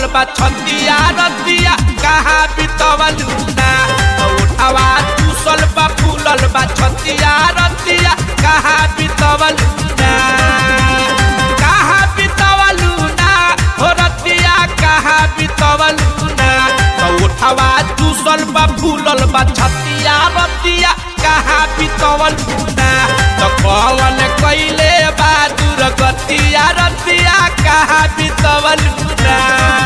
बा छतिया रतिया कहाँ बितवलू ना उठावा चूसल बा फूलल बा छतिया रतिया कहाँ बितवलू ना कहाँ बितवलू ना हो रतिया कहाँ बितवलू ना उठावा चूसल बा फूलल बा छतिया रतिया कहाँ बितवलू ना तो कौन कइले बा दुर्गतिया रतिया कहाँ बितवलू ना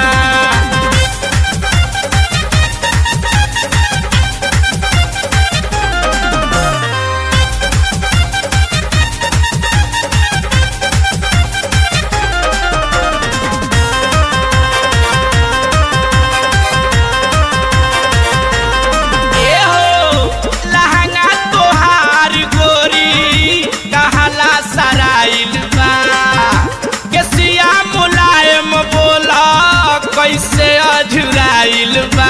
कैसे अझुराइल बा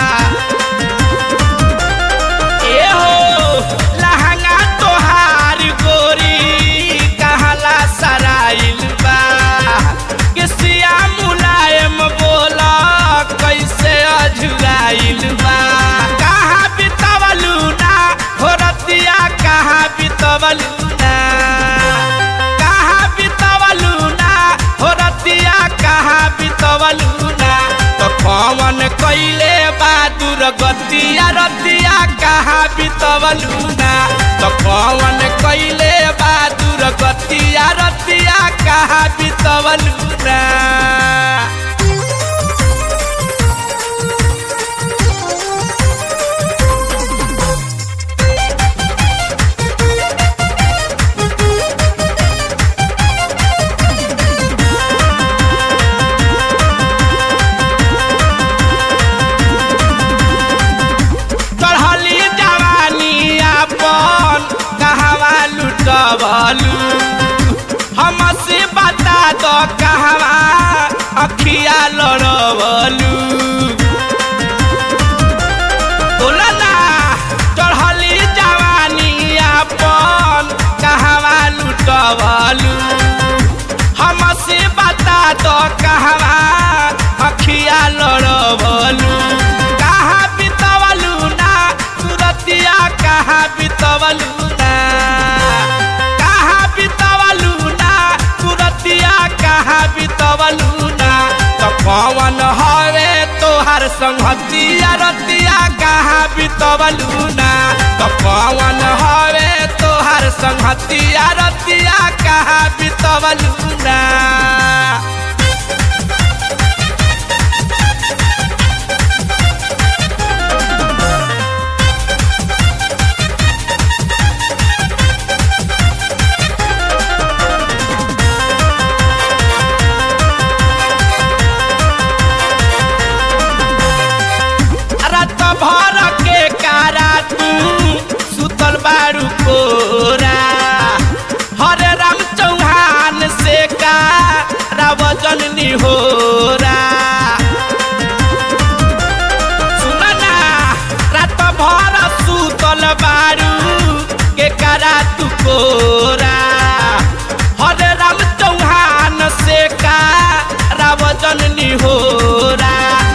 ए हो लहंगा तोहार गोरी कहला सराइल बा किसिया मुलायम बोला कैसे अझुराइल बा कहाँ बितवलू ना हो रतिया कहाँ बितवलू ना कहाँ बितवलू ना हो रतिया कहाँ बितवलू पवन कइले बा दुर्गतिया रतिया कहाँ बितवलू ना तो पवन कइले बा दुर्गतिया रतिया कहाँ बितवलू ना हमसे बता दो कहवा अखिया लड़वलू बोला ना चढ़ली जवानी अपन कहवा लुटवलू हमसे बता दो कहवा अखिया लड़वलू कहाँ बितवलू ना सुरतिया कहाँ बितवलू ना कहाँ बितवलू ना तो कौन हवे तोहार संगतिया रतिया कहाँ बितवलू ना तो कौन हवे तोहार संगतिया रतिया कहाँ बितवलू ना भर के कारा तू सुतल बारू कोरा हरे राम चौहान से का रावजन निहोरा सुना ना रात भर सुतल बारू के कारा तू कोरा हरे राम चौहान से का रावजन निहोरा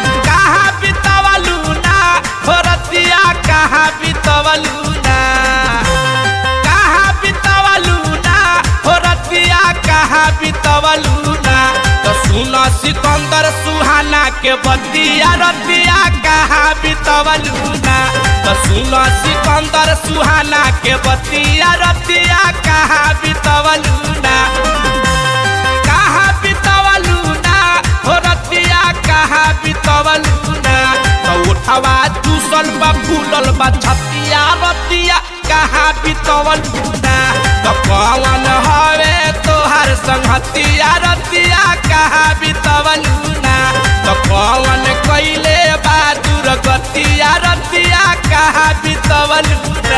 कहाँ बितवलू ना कहाँ बितवलू ना हो रतिया कहाँ बितवलू ना तो सुनो सिकंदर सुहाना के बतिया रतिया कहाँ बितवलू ना तो सुनो सिकंदर सुहाना के बतिया रतिया कहाँ बितवलू ना कहाँ बितवलू ना हो रतिया कहाँ बितवलू ना तो उठवा चूसल बा फूलल बा छतिया रतिया कहाँ बितवलू ना तो कौन हवे तोहार संगतिया रतिया कहाँ बितवलू ना तो कौन कइले बा दुर्गतिया रतिया कहाँ बितवलू ना।